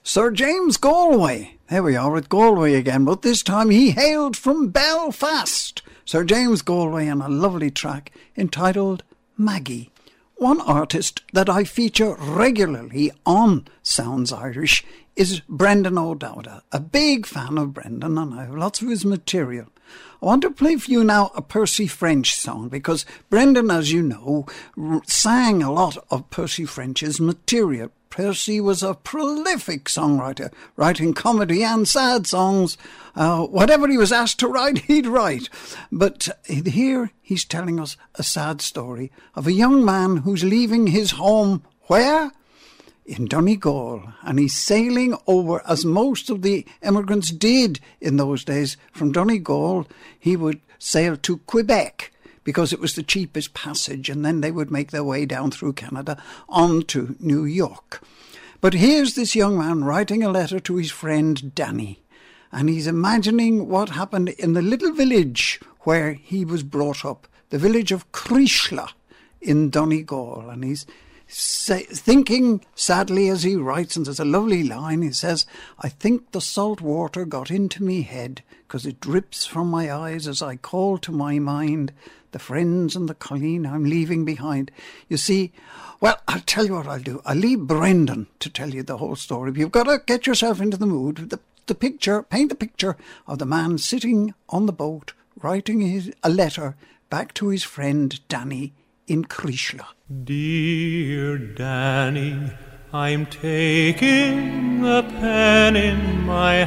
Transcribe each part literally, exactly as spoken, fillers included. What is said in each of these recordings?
Sir James Galway. There we are with Galway again, but this time he hailed from Belfast. Sir James Galway and a lovely track entitled Maggie. One artist that I feature regularly on Sounds Irish is Brendan O'Dowda. A big fan of Brendan, and I have lots of his material. I want to play for you now a Percy French song, because Brendan, as you know, sang a lot of Percy French's material. Percy was a prolific songwriter, writing comedy and sad songs. Uh, whatever he was asked to write, he'd write. But here he's telling us a sad story of a young man who's leaving his home, where? In Donegal, and he's sailing over, as most of the immigrants did in those days. From Donegal, he would sail to Quebec, because it was the cheapest passage, and then they would make their way down through Canada on to New York. But here's this young man writing a letter to his friend Danny, and he's imagining what happened in the little village where he was brought up, the village of Crishla in Donegal, and he's say, thinking sadly as he writes, and there's a lovely line. He says, "I think the salt water got into me head, 'cause it drips from my eyes as I call to my mind the friends and the colleen I'm leaving behind." You see, well, I'll tell you what I'll do. I'll leave Brendan to tell you the whole story. But you've got to get yourself into the mood. The, the picture, paint the picture of the man sitting on the boat, writing his, a letter back to his friend Danny in Crishla. Dear Danny, I'm taking a pen in my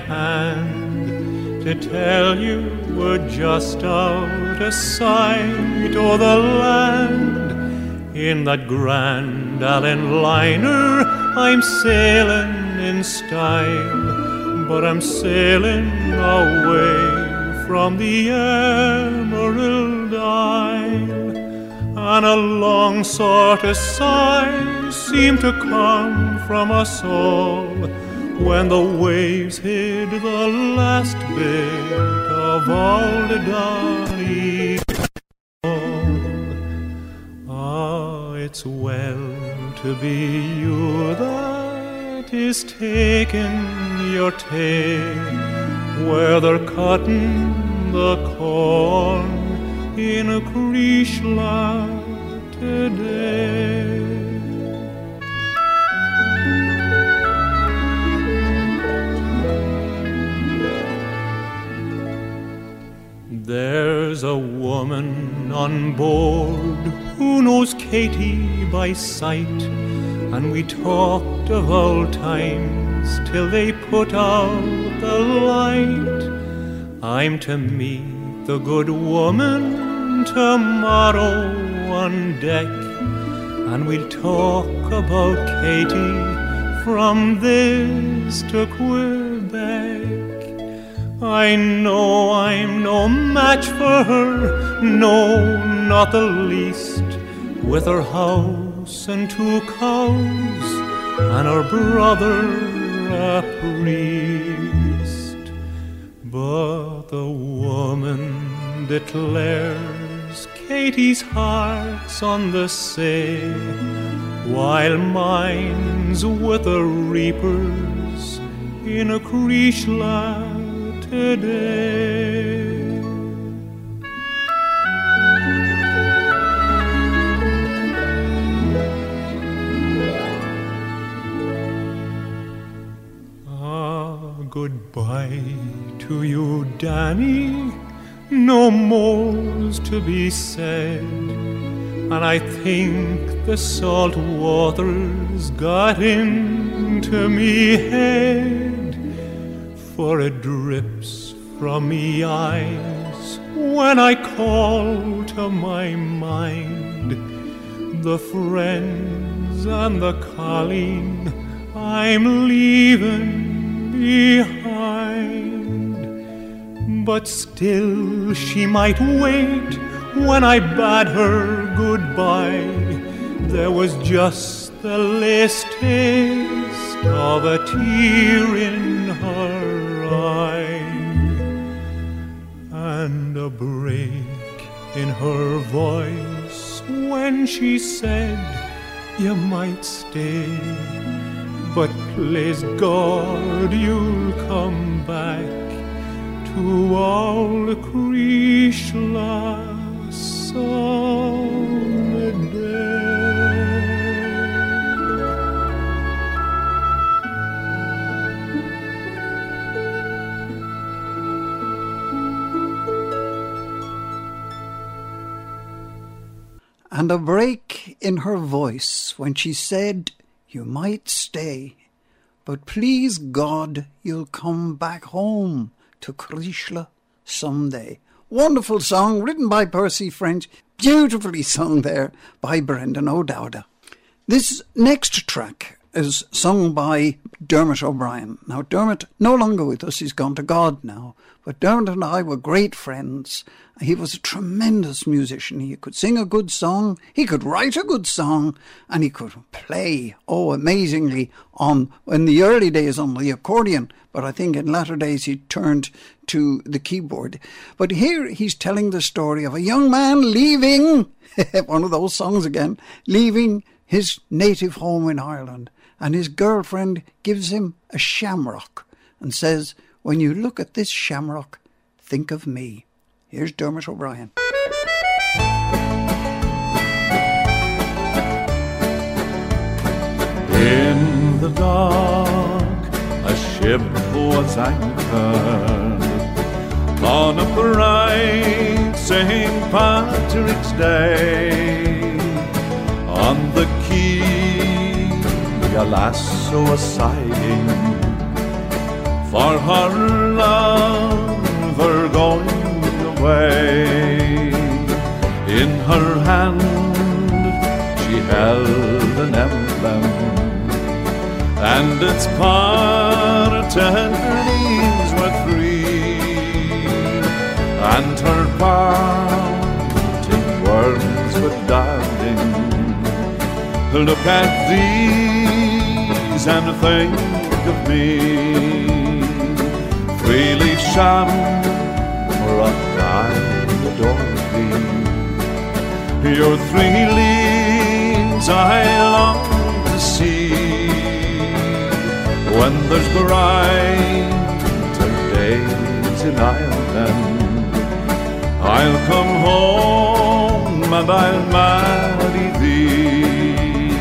hand to tell you we're just out of sight o' the land. In that Grand Allen liner I'm sailing in style, but I'm sailing away from the Emerald Isle. And a long sort of sigh seemed to come from us all when the waves hid the last bit of old Donegal. Ah, it's well to be you that is taking your take, where they're cutting the corn in a Crishla today. There's a woman on board who knows Katie by sight, and we talked of old times till they put out the light. I'm to meet the good woman tomorrow on deck, and we'll talk about Katie from this to Quebec. I know I'm no match for her, no, not the least, with her house and two cows and her brother a priest. But the woman declares Katie's heart's on the sea, while mine's with the reapers in a Crishla today. Ah, goodbye to you, Danny. No more's to be said, and I think the salt water's got into me head, for it drips from me eyes when I call to my mind the friends and the colleen I'm leaving behind. But still she might wait. When I bade her goodbye, there was just the least taste of a tear in her eye, and a break in her voice when she said, you might stay, but please God you'll come back to all Krishna someday. And a break in her voice when she said, "You might stay, but please God you'll come back home to Krishna someday." Wonderful song written by Percy French, beautifully sung there by Brendan O'Dowda. This next track is sung by Dermot O'Brien. Now Dermot no longer with us, he's gone to God now, but Dermot and I were great friends. He was a tremendous musician. He could sing a good song, he could write a good song, and he could play, oh, amazingly, on, in the early days on the accordion, but I think in latter days he turned to the keyboard. But here he's telling the story of a young man leaving, one of those songs again, leaving his native home in Ireland, and his girlfriend gives him a shamrock and says, "When you look at this shamrock, think of me." Here's Dermot O'Brien. In the dark, a ship was anchored on a bright Saint Patrick's Day. On the quay, a lass was sighing for her lover going away. In her hand she held an emblem, and its parted leaves were three, and her parting words were darling, "Look at these and think of me." Three-leaf shamrock, I adore thee. Your three leaves I long to see. When there's brighter days in Ireland, I'll come home and I'll marry thee.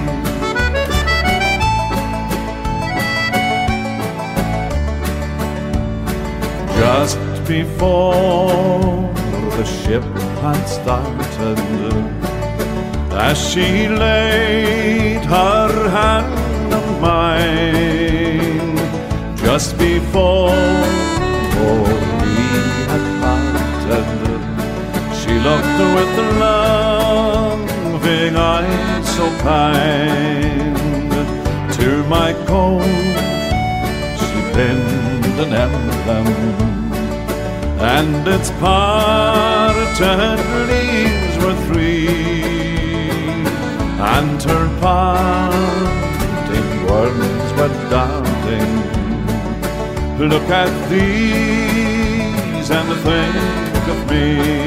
Just before the ship had started, as she laid her hand on mine, just before we had parted, she looked with loving eyes so kind. To my coat she pinned an emblem, and its parted leaves were three, and her parting words were darling, "Look at these and think of me."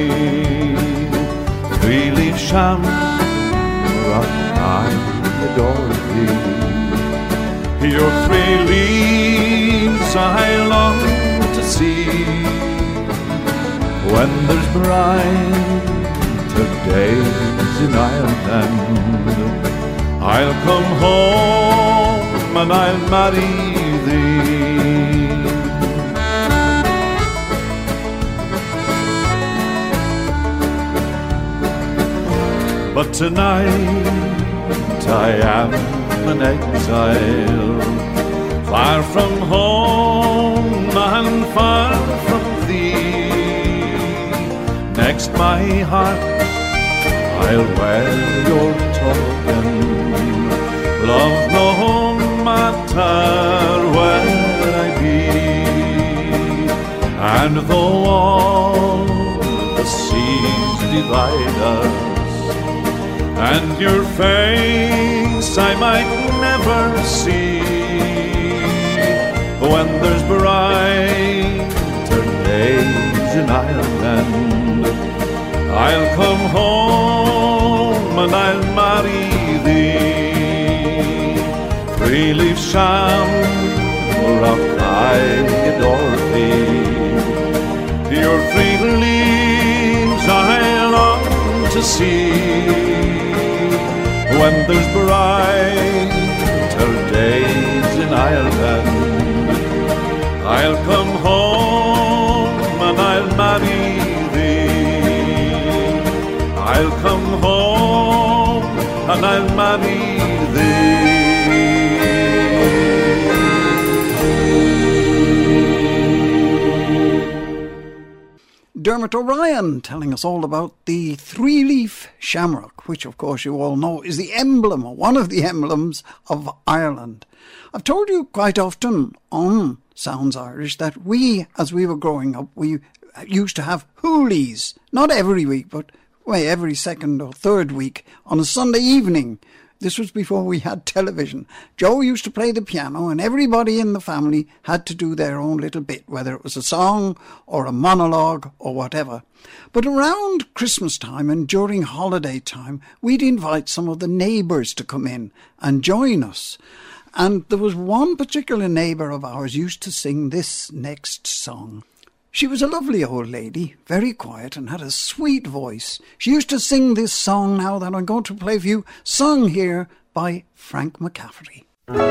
Three-leaf shamrock, I adore thee. Your three leaves I long to see. When there's brighter days in Ireland, I'll come home and I'll marry thee. But tonight I am an exile, far from home and far from thee. Next my heart I'll wear your token, love no matter where I be. And though all the seas divide us, and your face I might never see, when there's brighter days in Ireland, I'll come home and I'll marry thee. three-leaf shamrock I adore thee. Your three leaves I long to see. When there's brighter days in Ireland, I'll come home and I'll marry thee. I'll come home and I'll marry thee. Dermot O'Ryan telling us all about the three-leaf shamrock, which of course you all know is the emblem, or one of the emblems of Ireland. I've told you quite often on Sounds Irish that we, as we were growing up, we used to have hoolies, not every week, but well, every second or third week on a Sunday evening. This was before we had television. Joe used to play the piano and everybody in the family had to do their own little bit, whether it was a song or a monologue or whatever. But around Christmas time and during holiday time, we'd invite some of the neighbours to come in and join us. And there was one particular neighbour of ours used to sing this next song. She was a lovely old lady, very quiet and had a sweet voice. She used to sing this song now that I'm going to play for you, sung here by Frank McCafferty.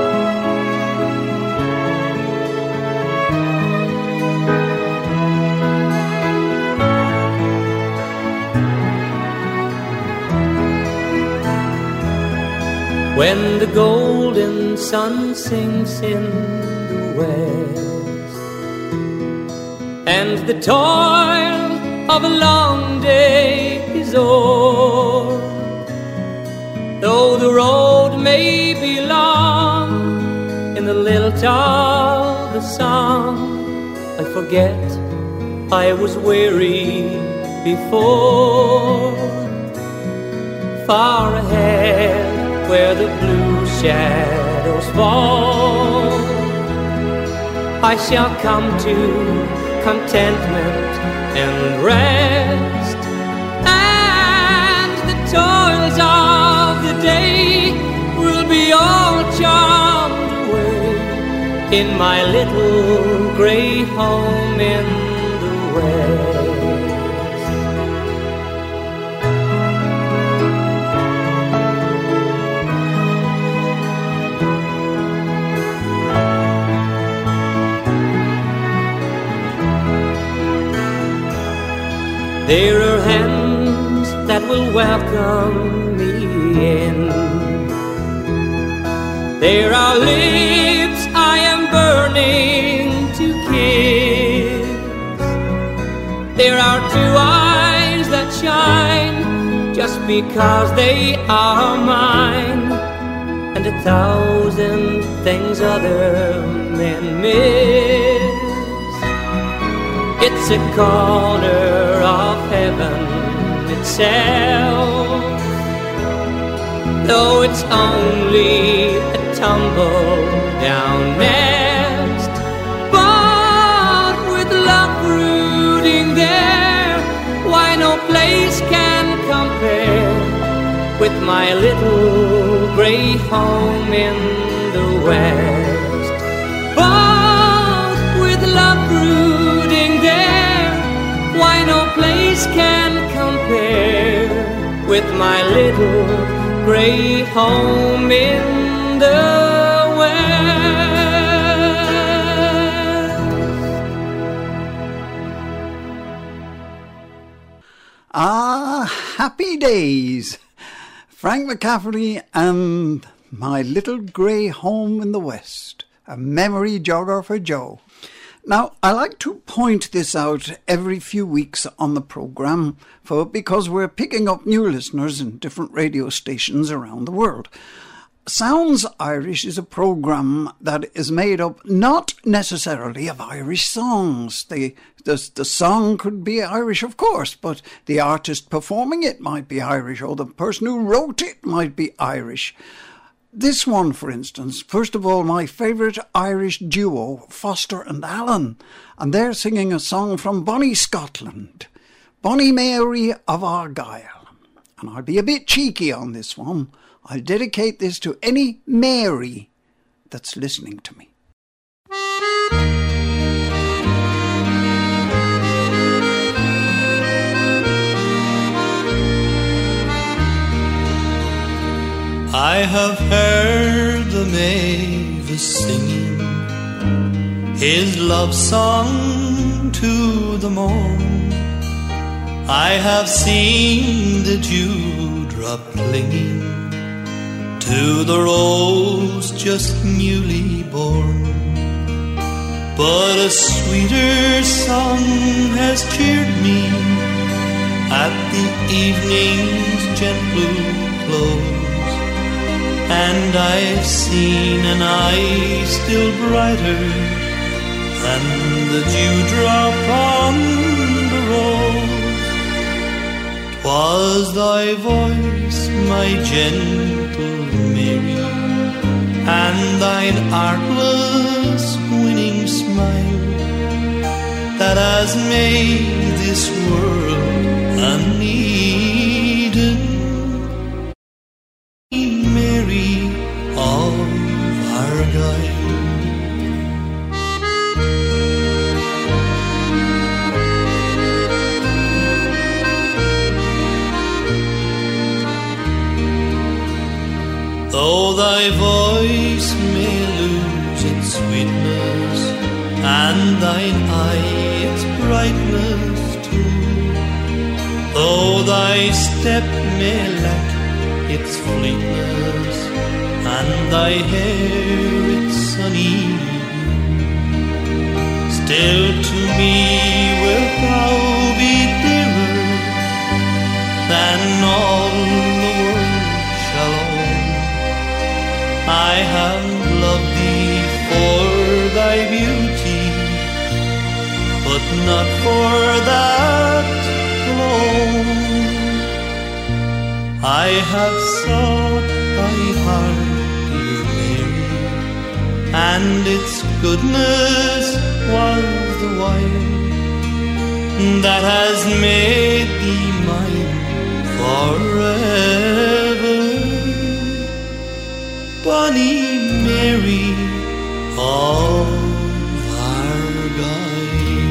When the golden sun sinks in the west, and the toil of a long day is o'er, though the road may be long in the lilt of the song, I forget I was weary before. Far ahead where the blue shadows fall, I shall come to contentment and rest, and the toils of the day will be all charmed away in my little grey home in the west. There are hands that will welcome me in. There are lips I am burning to kiss. There are two eyes that shine just because they are mine, and a thousand things other men miss. It's a corner of heaven itself, though it's only a tumble down nest. But with love brooding there, why no place can compare with my little grey home in the west. But with love brooding there, why no place can compare with my little grey home in the west. Ah, happy days. Frank McCafferty and My Little Grey Home in the West. A memory jogger for Joe. Now, I like to point this out every few weeks on the programme for because we're picking up new listeners in different radio stations around the world. Sounds Irish is a programme that is made up not necessarily of Irish songs. The, the, the song could be Irish, of course, but the artist performing it might be Irish, or the person who wrote it might be Irish. This one, for instance, first of all, my favourite Irish duo, Foster and Allen, and they're singing a song from Bonnie, Scotland, Bonnie Mary of Argyll. And I'll be a bit cheeky on this one. I'll dedicate this to any Mary that's listening to me. I have heard the mavis singing his love song to the morn. I have seen the dewdrop clinging to the rose just newly born. But a sweeter song has cheered me at the evening's gentle close. And I've seen an eye still brighter than the dewdrop on the rose. 'Twas thy voice, my gentle Mary, and thine artless winning smile that has made this world an Eden. Mary of Argyle. Though thy voice may lose its sweetness, and thine eye its brightness too, though thy step may lack its fleetness, and thy hair its sunny hue, still to me wilt thou be dearer than all the world shall own. I have loved thee for thy beauty, but not for that alone. I have sought thy heart, dear Mary, and its goodness was the wine that has made thee mine forever. Bonny Mary of Argyle.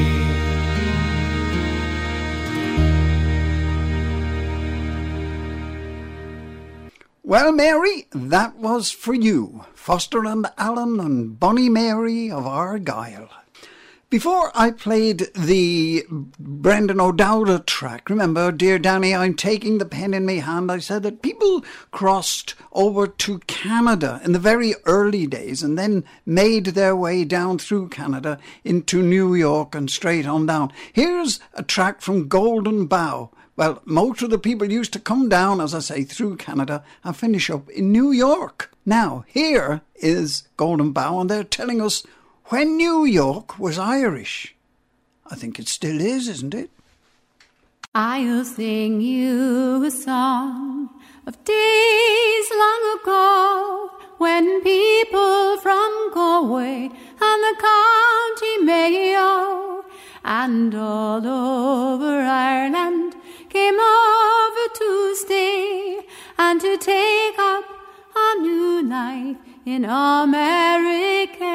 Well, Mary, that was for you, Foster and Allen and Bonny Mary of Argyle. Before I played the Brendan O'Dowda track, remember, Dear Danny, I'm taking the pen in my hand, I said that people crossed over to Canada in the very early days and then made their way down through Canada into New York and straight on down. Here's a track from Golden Bough. Well, most of the people used to come down, as I say, through Canada and finish up in New York. Now, here is Golden Bough, and they're telling us when New York was Irish. I think it still is, isn't it? I'll sing you a song of days long ago, when people from Galway and the County Mayo and all over Ireland came over to stay and to take up a new life in America.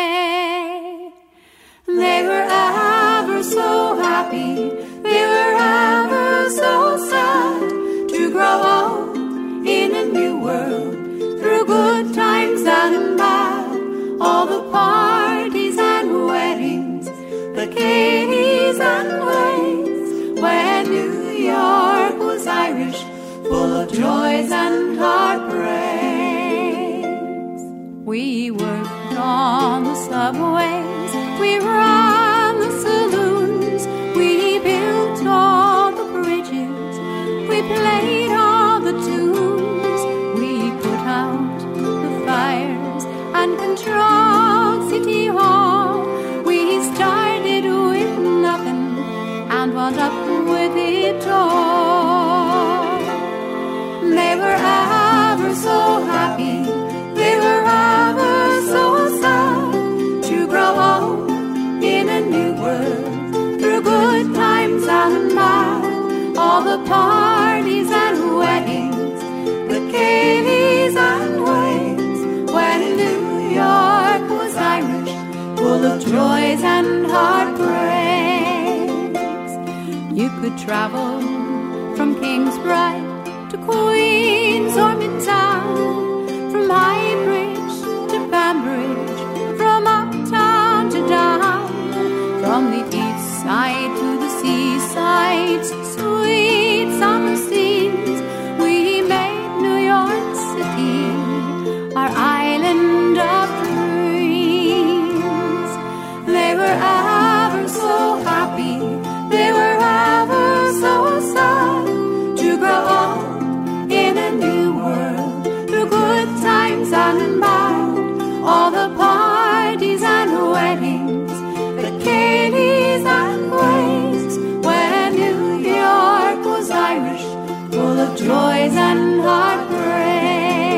They were ever so happy, they were ever so sad to grow up in a new world, through good times and bad, all the parties and weddings, the Katies and ways, when New York was Irish, full of joys and heartbreaks. We worked on the subways, we ran the saloons, we built all the bridges, we played all the tunes, we put out the fires and controlled City Hall. We started with nothing and wound up with it all. They were ever so happy, they were ever so sad to grow up in a new world, through good times and bad, all the parties and weddings, the Katies and ways, when New York full of joys and heartbreaks. You could travel from Kingsbride to Queens or Midtown, from High Bridge to Banbridge, from uptown to down, from the east side to the seaside, sweet summer scenes. We made New York City our island of dreams. They were ever so happy, they were ever so sad, to grow old in a new world, through good times and bad. All the parties and weddings, the Cadies and ways, when New York was Irish, full of joys and heartbreaks.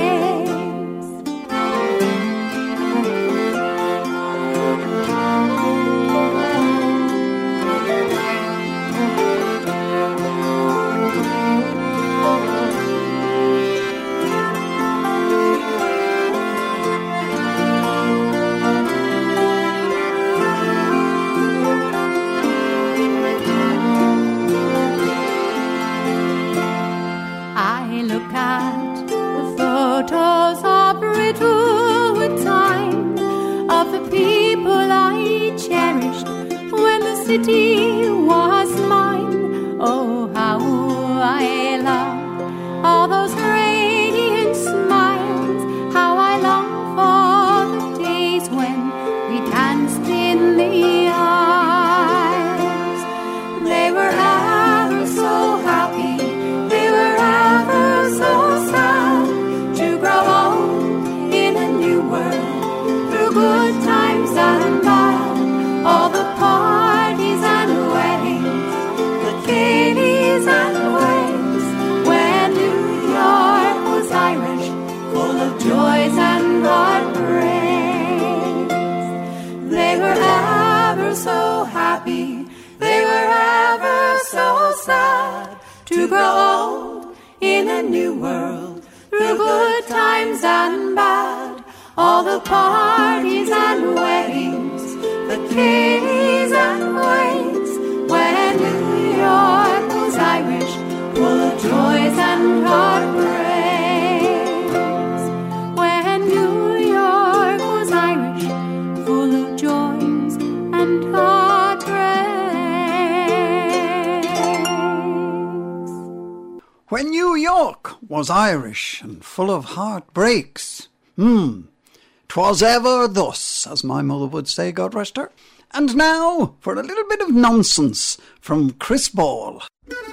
Photos of Riddlewood time, of the people I cherished when the city was mine. Oh, how I love all those radiant smiles, how I long for the days when we danced in the aisles. They were ever so happy, they were ever so sad, to grow old in a new world, through good times and bad. All the parties and weddings, the Cadies and ways, when New York was Irish, full of joys and heartbreaks. They were ever so happy, they were ever so sad, to grow old in a new world, through good times and bad. All the parties and weddings, the Cadies and ways, when New York was Irish, full of joys and heartbreaks. When New York was Irish, full of joys and heartbreaks. When New York was Irish and full of heartbreaks. Hmm, 'twas ever thus, as my mother would say, God rest her. And now for a little bit of nonsense from Chris Ball.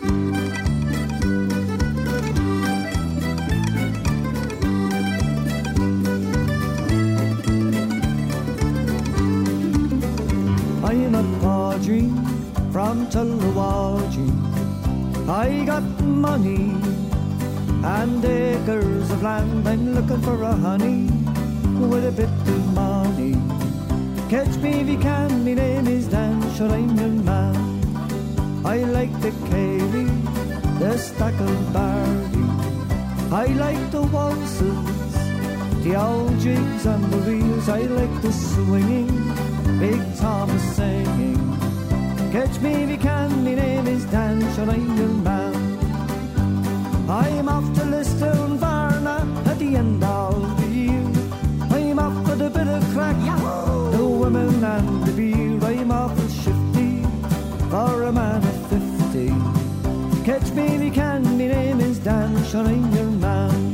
I'm a Padraig from Tullawadgy. I got money and acres of land. I'm looking for a honey with a bit of money. Catch me if you can, my name is Dan, sure I'm your man. I like the Cayley, the Stacklebardy. I like the waltzes, the old jigs and the reels. I like the swinging, Big Thomas singing. Catch me if you can, my name is Dan, sure I'm your man. I'm off to Liston, Varna at the end of the year. I'm off with a bit of crack, Yahoo! The women and the beer. I'm awful shifty for a man of fifty. Catch me if you can, my name is Dan, sure I'm your man.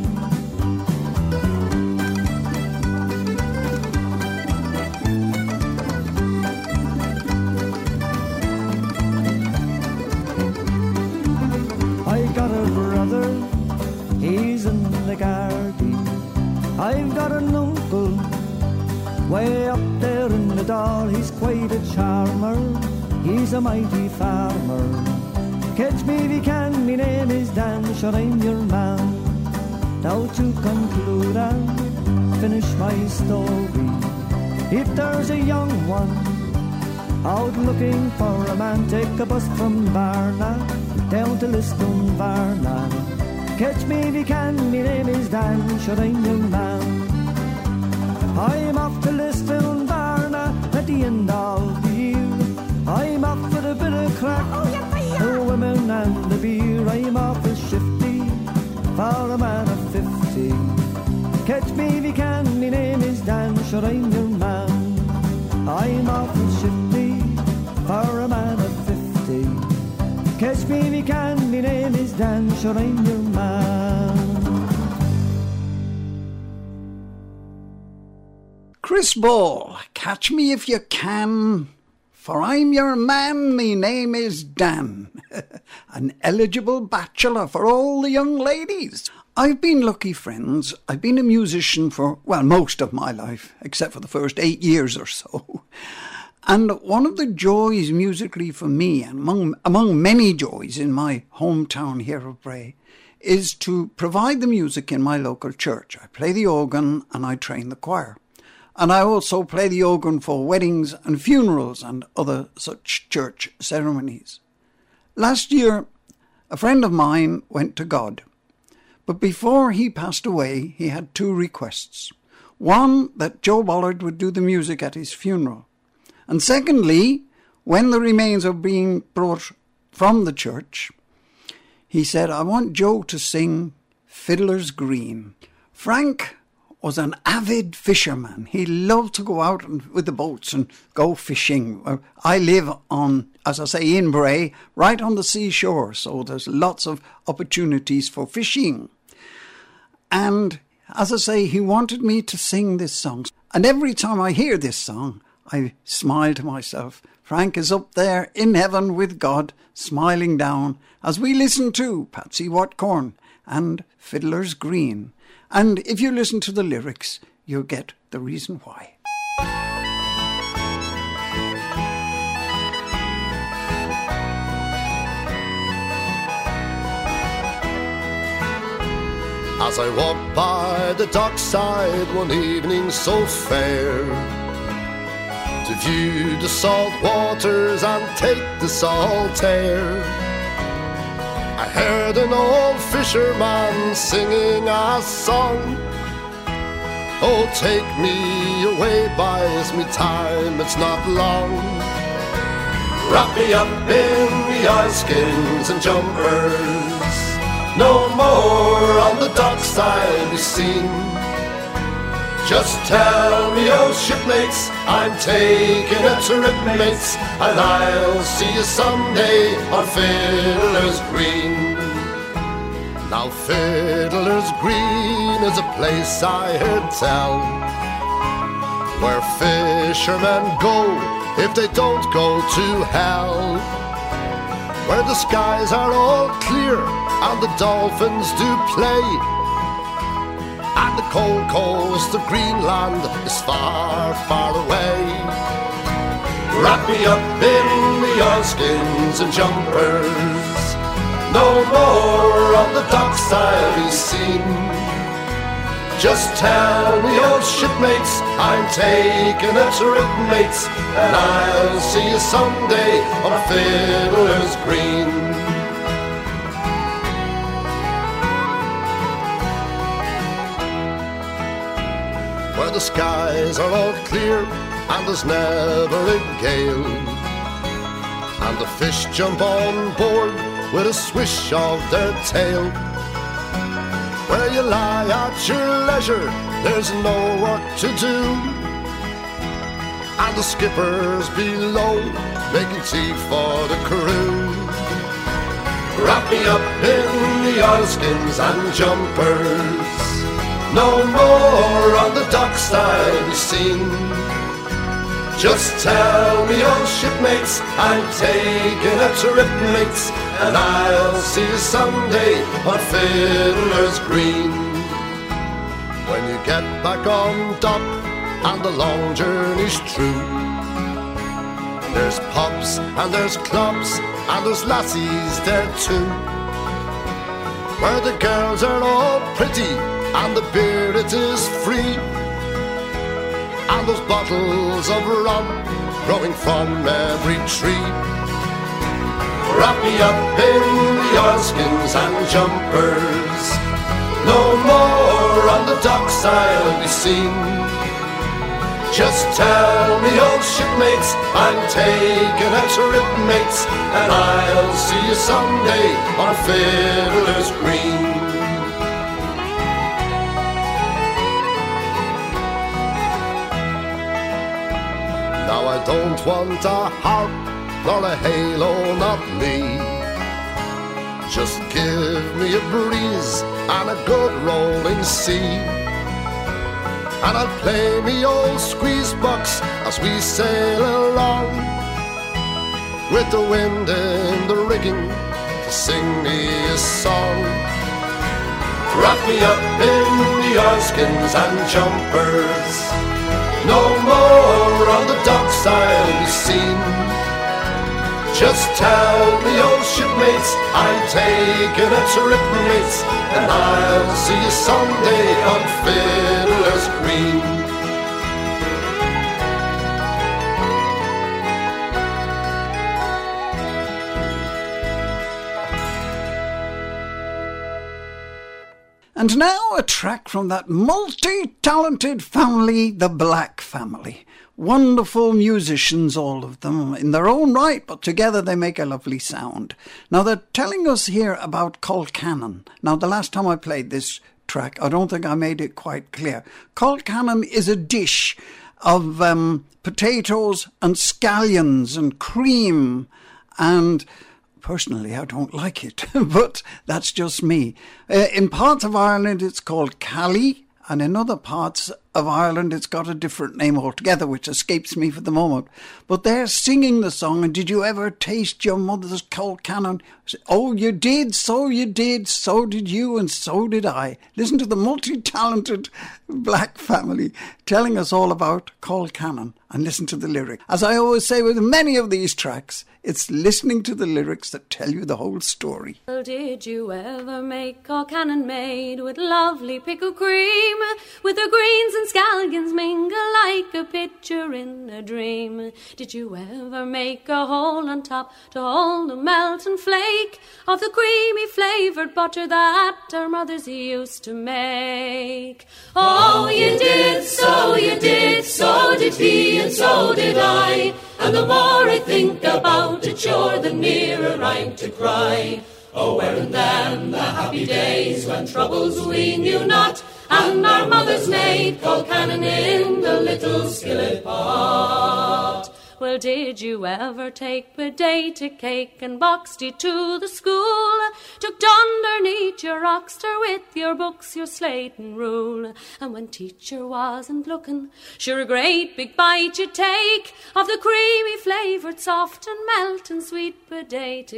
Got a brother, he's in the Gardaí. I've got an uncle way up there in the Dal. He's quite a charmer, he's a mighty farmer. Catch me if you can, my name is Dan, sure I'm your man. Now to conclude and finish my story, if there's a young one out looking for a man, take a bus from Varna down to Liston, Varna. Catch me if you can, my name is Dan, sure I'm your man. I'm off to Liston, Varna at the end me if you can, me name is Dan, sure I'm your man. Chris Ball, catch me if you can, for I'm your man, me name is Dan. An eligible bachelor for all the young ladies. I've been lucky, friends. I've been a musician for, well, most of my life, except for the first eight years or so. And one of the joys musically for me, and among, among many joys in my hometown here of Bray, is to provide the music in my local church. I play the organ and I train the choir. And I also play the organ for weddings and funerals and other such church ceremonies. Last year, a friend of mine went to God. But before he passed away, he had two requests. One, that Joe Bollard would do the music at his funeral. And secondly, when the remains are being brought from the church, he said, I want Joe to sing Fiddler's Green. Frank was an avid fisherman. He loved to go out and, with the boats and go fishing. I live on, as I say, in Bray, right on the seashore, so there's lots of opportunities for fishing. And as I say, he wanted me to sing this song. And every time I hear this song, I smile to myself. Frank is up there in heaven with God, smiling down, as we listen to Patsy Watcorn and Fiddler's Green. And if you listen to the lyrics, you'll get the reason why. As I walked by the dockside one evening so fair, to view the salt waters and take the salt air, I heard an old fisherman singing a song. Oh, take me away, boys, me time, it's not long. Wrap me up in the oilskins and jumpers, no more on the docks I'll be seen. Just tell me, oh shipmates, I'm taking a trip, mates, and I'll see you someday on Fiddler's Green. Now Fiddler's Green is a place I heard tell, where fishermen go if they don't go to hell, where the skies are all clear and the dolphins do play, and the cold coast of Greenland is far, far away. Wrap me up in the oilskins and jumpers, no more on the docks I'll be seen. Just tell me, old shipmates, I'm taking a trip, mates, and I'll see you someday on Fiddler's Green. Where the skies are all clear and there's never a gale, and the fish jump on board with a swish of their tail. Where you lie at your leisure, there's no work to do, and the skipper's below making tea for the crew. Wrap me up in the oilskins and jumpers, no more on the docks I'll be seen. Just tell me, old shipmates, I'm taking a trip, mates, and I'll see you someday on Fiddler's Green. When you get back on dock and the long journey's true, there's pubs and there's clubs and there's lassies there too, where the girls are all pretty and the beer it is free, and those bottles of rum growing from every tree. Wrap me up in the oilskins and jumpers, no more on the docks I'll be seen. Just tell me, old shipmates, I'm taking a trip, mates, and I'll see you someday on Fiddler's Green. Now I don't want a harp nor a halo, not me. Just give me a breeze and a good rolling sea, and I'll play me old squeeze box as we sail along, with the wind in the rigging to sing me a song. Wrap me up in the oilskins and jumpers, no more on the docks I'll be seen. Just tell me, old shipmates, I'm taking a trip, mates, and I'll see you someday on Fiddler's Green. And now a track from that multi-talented family, the Black Family. Wonderful musicians, all of them, in their own right, but together they make a lovely sound. Now they're telling us here about Colcannon. Now the last time I played this track, I don't think I made it quite clear. Colcannon is a dish of um, potatoes and scallions and cream, and personally, I don't like it, but that's just me. Uh, in parts of Ireland, it's called Callie, and in other parts of Ireland, it's got a different name altogether, which escapes me for the moment. But they're singing the song, and did you ever taste your mother's Colcannon? Oh, you did, so you did, so did you, and so did I. Listen to the multi-talented Black Family telling us all about Colcannon, and listen to the lyric. As I always say with many of these tracks, it's listening to the lyrics that tell you the whole story. Well, did you ever make Colcannon made with lovely pickled cream, with the greens and scallions mingle like a picture in a dream? Did you ever make a hole on top to hold the melt and flake of the creamy flavoured butter that our mothers used to make? Oh, you did, so you did, so did he, and so did I. And the more I think about it, sure the nearer I'm to cry. Oh, weren't them the happy days when troubles we knew not, and our mothers made Colcannon in the little skillet pot. Well, did you ever take potato cake and boxed it to the school? Tucked underneath your rockster with your books, your slate and rule. And when teacher wasn't looking, sure a great big bite you'd take of the creamy flavoured, soft and melting sweet potato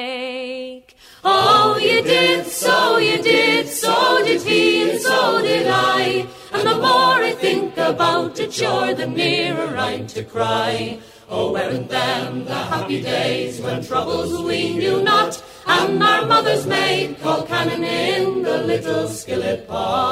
cake. Oh, you did, so you did, so did he, and so did I. And the more I think about it, sure the nearer I'm to cry. Oh, weren't them the happy days when troubles we knew not, and our mothers made Colcannon in the little skillet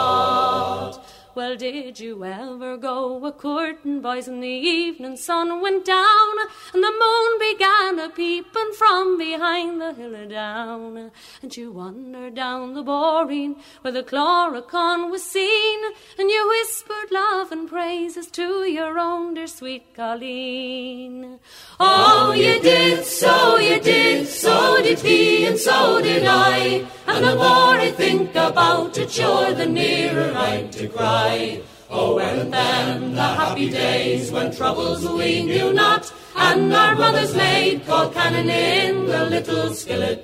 pot. Well, did you ever go a-courting, boys, and the evening sun went down, and the moon began a-peeping from behind the hill a-down, and you wandered down the boreen where the Chloricon was seen, and you whispered love and praises to your own dear sweet Colleen? Oh, you did, so you did, so did he, and so did I, and the more I think about it, sure the nearer I'm to cry. Oh, weren't them the happy days when troubles we knew not, and our mothers made Colcannon in the little skillet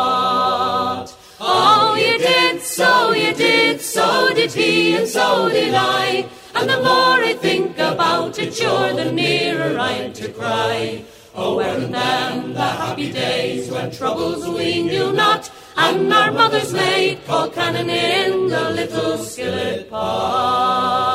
pot? Oh, you did, so you did, so did he, and so did I, and the more I think about it, sure the nearer I'm to cry. Oh, weren't them the happy days when troubles we knew not, and our mothers made Colcannon in the little skillet pot?